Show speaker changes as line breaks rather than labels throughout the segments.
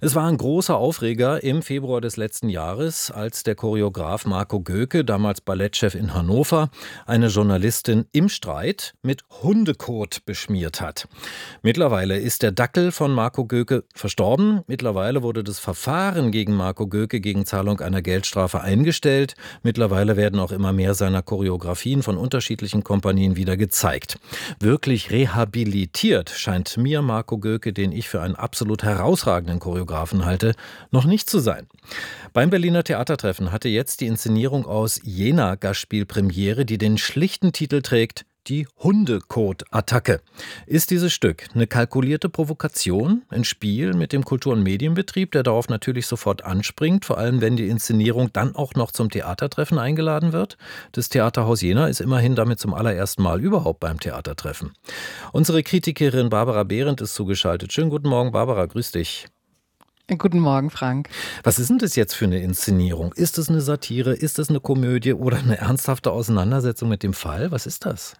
Es war ein großer Aufreger im Februar des letzten Jahres, als der Choreograf Marco Göke, damals Ballettchef in Hannover, eine Journalistin im Streit mit Hundekot beschmiert hat. Mittlerweile ist der Dackel von Marco Göke verstorben. Mittlerweile wurde das Verfahren gegen Marco Göke gegen Zahlung einer Geldstrafe eingestellt. Mittlerweile werden auch immer mehr seiner Choreografien von unterschiedlichen Kompanien wieder gezeigt. Wirklich rehabilitiert scheint mir Marco Göke, den ich für einen absolut herausragenden Choreografen halte, noch nicht zu sein. Beim Berliner Theatertreffen hatte jetzt die Inszenierung aus Jena Gastspielpremiere, die den schlichten Titel trägt: Die Hundekot-Attacke. Ist dieses Stück eine kalkulierte Provokation, ein Spiel mit dem Kultur- und Medienbetrieb, der darauf natürlich sofort anspringt, vor allem wenn die Inszenierung dann auch noch zum Theatertreffen eingeladen wird? Das Theaterhaus Jena ist immerhin damit zum allerersten Mal überhaupt beim Theatertreffen. Unsere Kritikerin Barbara Behrendt ist zugeschaltet. Schönen guten Morgen, Barbara, grüß dich.
Guten Morgen, Frank.
Was ist denn das jetzt für eine Inszenierung? Ist es eine Satire, ist es eine Komödie oder eine ernsthafte Auseinandersetzung mit dem Fall? Was ist das?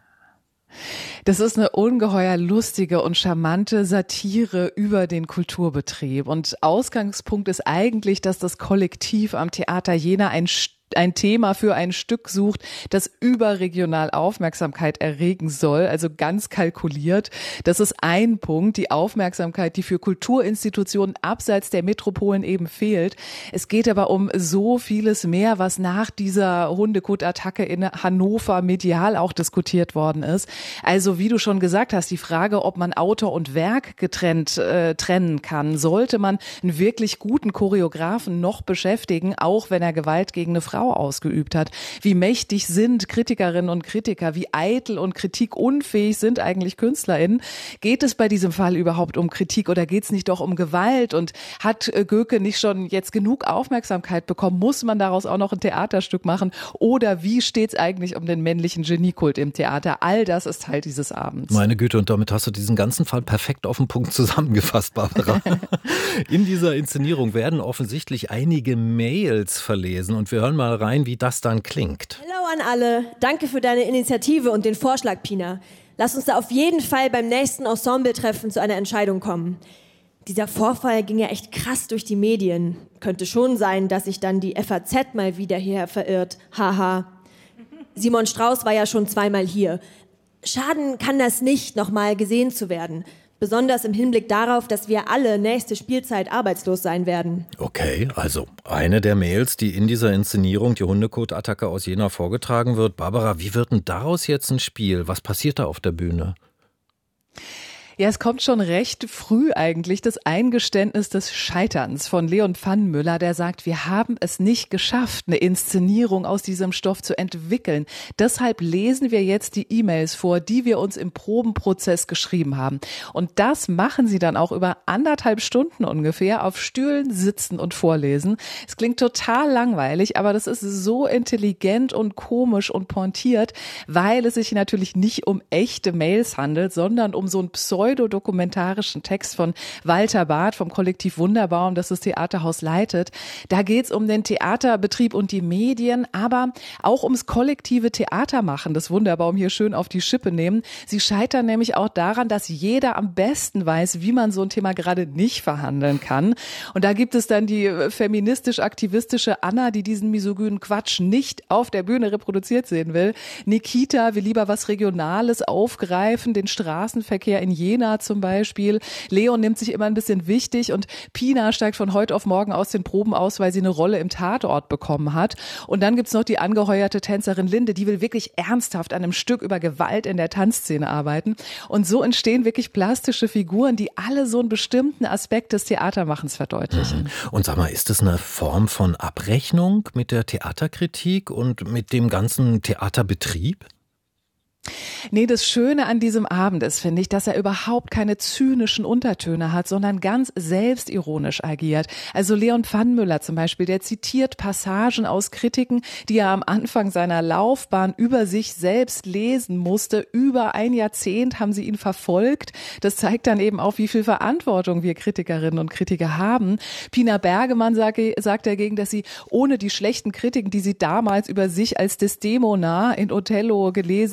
Das ist eine ungeheuer lustige und charmante Satire über den Kulturbetrieb. Und Ausgangspunkt ist eigentlich, dass das Kollektiv am Theater Jena ein Thema für ein Stück sucht, das überregional Aufmerksamkeit erregen soll, also ganz kalkuliert. Das ist ein Punkt, die Aufmerksamkeit, die für Kulturinstitutionen abseits der Metropolen eben fehlt. Es geht aber um so vieles mehr, was nach dieser Hundekot-Attacke in Hannover medial auch diskutiert worden ist. Also wie du schon gesagt hast, die Frage, ob man Autor und Werk getrennt trennen kann. Sollte man einen wirklich guten Choreografen noch beschäftigen, auch wenn er Gewalt gegen eine Frau ausgeübt hat? Wie mächtig sind Kritikerinnen und Kritiker? Wie eitel und kritikunfähig sind eigentlich KünstlerInnen? Geht es bei diesem Fall überhaupt um Kritik oder geht es nicht doch um Gewalt? Und hat Göke nicht schon jetzt genug Aufmerksamkeit bekommen? Muss man daraus auch noch ein Theaterstück machen? Oder wie steht es eigentlich um den männlichen Geniekult im Theater? All das ist Teil dieses Abends.
Meine Güte, und damit hast du diesen ganzen Fall perfekt auf den Punkt zusammengefasst, Barbara. In dieser Inszenierung werden offensichtlich einige Mails verlesen und wir hören mal rein, wie das dann klingt.
Hallo an alle, danke für deine Initiative und den Vorschlag, Pina. Lass uns da auf jeden Fall beim nächsten Ensembletreffen zu einer Entscheidung kommen. Dieser Vorfall ging ja echt krass durch die Medien. Könnte schon sein, dass sich dann die FAZ mal wieder hierher verirrt. Haha. Simon Strauß war ja schon zweimal hier. Schaden kann das nicht, nochmal gesehen zu werden. Besonders im Hinblick darauf, dass wir alle nächste Spielzeit arbeitslos sein werden.
Okay, also eine der Mails, die in dieser Inszenierung, die Hundekot-Attacke aus Jena, vorgetragen wird. Barbara, wie wird denn daraus jetzt ein Spiel? Was passiert da auf der Bühne?
Ja, es kommt schon recht früh eigentlich das Eingeständnis des Scheiterns von Leon Pfannenmüller, der sagt, wir haben es nicht geschafft, eine Inszenierung aus diesem Stoff zu entwickeln. Deshalb lesen wir jetzt die E-Mails vor, die wir uns im Probenprozess geschrieben haben. Und das machen sie dann auch über 1,5 Stunden ungefähr auf Stühlen sitzen und vorlesen. Es klingt total langweilig, aber das ist so intelligent und komisch und pointiert, weil es sich natürlich nicht um echte Mails handelt, sondern um so ein pseudodokumentarischen Text von Walter Barth vom Kollektiv Wunderbaum, das das Theaterhaus leitet. Da geht es um den Theaterbetrieb und die Medien, aber auch ums kollektive Theatermachen, das Wunderbaum hier schön auf die Schippe nehmen. Sie scheitern nämlich auch daran, dass jeder am besten weiß, wie man so ein Thema gerade nicht verhandeln kann. Und da gibt es dann die feministisch-aktivistische Anna, die diesen misogynen Quatsch nicht auf der Bühne reproduziert sehen will. Nikita will lieber was Regionales aufgreifen, den Straßenverkehr in Jena zum Beispiel. Leon nimmt sich immer ein bisschen wichtig und Pina steigt von heute auf morgen aus den Proben aus, weil sie eine Rolle im Tatort bekommen hat. Und dann gibt's noch die angeheuerte Tänzerin Linde, die will wirklich ernsthaft an einem Stück über Gewalt in der Tanzszene arbeiten. Und so entstehen wirklich plastische Figuren, die alle so einen bestimmten Aspekt des Theatermachens verdeutlichen.
Und sag mal, ist das eine Form von Abrechnung mit der Theaterkritik und mit dem ganzen Theaterbetrieb?
Nee, das Schöne an diesem Abend ist, finde ich, dass er überhaupt keine zynischen Untertöne hat, sondern ganz selbstironisch agiert. Also Leon Pfannenmüller zum Beispiel, der zitiert Passagen aus Kritiken, die er am Anfang seiner Laufbahn über sich selbst lesen musste. Über ein Jahrzehnt haben sie ihn verfolgt. Das zeigt dann eben auch, wie viel Verantwortung wir Kritikerinnen und Kritiker haben. Pina Bergemann sagt dagegen, dass sie ohne die schlechten Kritiken, die sie damals über sich als Desdemona in Othello gelesen hätte,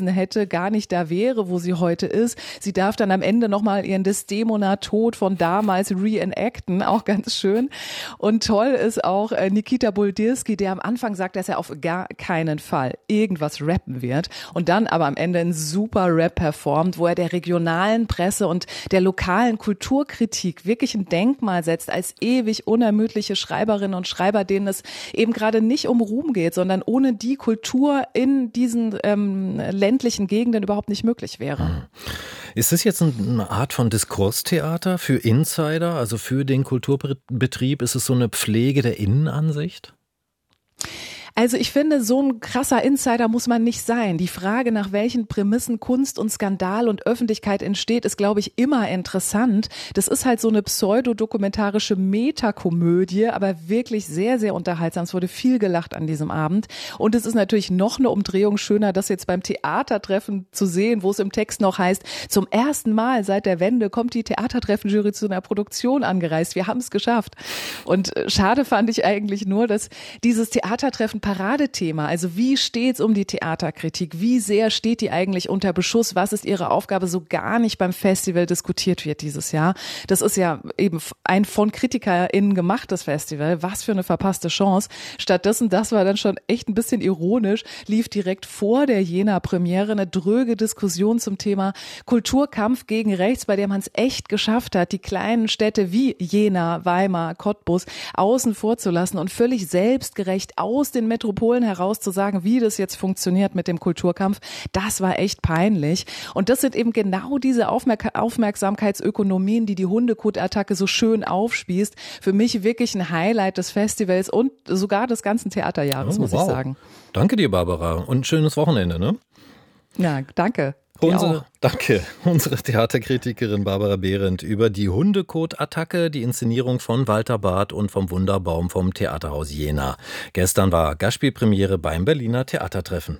heute gar nicht da wäre, wo sie heute ist. Sie darf dann am Ende nochmal ihren Desdemona-Tod von damals reenacten, auch ganz schön. Und toll ist auch Nikita Buldirski, der am Anfang sagt, dass er auf gar keinen Fall irgendwas rappen wird und dann aber am Ende einen super Rap performt, wo er der regionalen Presse und der lokalen Kulturkritik wirklich ein Denkmal setzt als ewig unermüdliche Schreiberinnen und Schreiber, denen es eben gerade nicht um Ruhm geht, sondern ohne die Kultur in diesen ländlichen Gegenden überhaupt nicht möglich wäre.
Ist das jetzt eine Art von Diskurstheater für Insider, also für den Kulturbetrieb? Ist es so eine Pflege der Innenansicht?
Also ich finde, so ein krasser Insider muss man nicht sein. Die Frage, nach welchen Prämissen Kunst und Skandal und Öffentlichkeit entsteht, ist, glaube ich, immer interessant. Das ist halt so eine pseudodokumentarische Metakomödie, aber wirklich sehr, sehr unterhaltsam. Es wurde viel gelacht an diesem Abend. Und es ist natürlich noch eine Umdrehung schöner, das jetzt beim Theatertreffen zu sehen, wo es im Text noch heißt, zum ersten Mal seit der Wende kommt die Theatertreffen-Jury zu einer Produktion angereist. Wir haben es geschafft. Und schade fand ich eigentlich nur, dass dieses Theatertreffen Paradethema, also wie steht's um die Theaterkritik, wie sehr steht die eigentlich unter Beschuss, was ist ihre Aufgabe, so gar nicht beim Festival diskutiert wird dieses Jahr. Das ist ja eben ein von KritikerInnen gemachtes Festival, was für eine verpasste Chance. Stattdessen, das war dann schon echt ein bisschen ironisch, lief direkt vor der Jena-Premiere eine dröge Diskussion zum Thema Kulturkampf gegen Rechts, bei der man es echt geschafft hat, die kleinen Städte wie Jena, Weimar, Cottbus außen vor zu lassen und völlig selbstgerecht aus den Metropolen heraus zu sagen, wie das jetzt funktioniert mit dem Kulturkampf, das war echt peinlich. Und das sind eben genau diese Aufmerksamkeitsökonomien, die Hundekot-Attacke so schön aufspießt. Für mich wirklich ein Highlight des Festivals und sogar des ganzen Theaterjahres, muss ich sagen.
Danke dir, Barbara, und ein schönes Wochenende, ne?
Ja, danke.
Danke. Unsere Theaterkritikerin Barbara Behrendt über die Hundekot-Attacke, die Inszenierung von Walter Barth und vom Wunderbaum vom Theaterhaus Jena. Gestern war Gastspielpremiere beim Berliner Theatertreffen.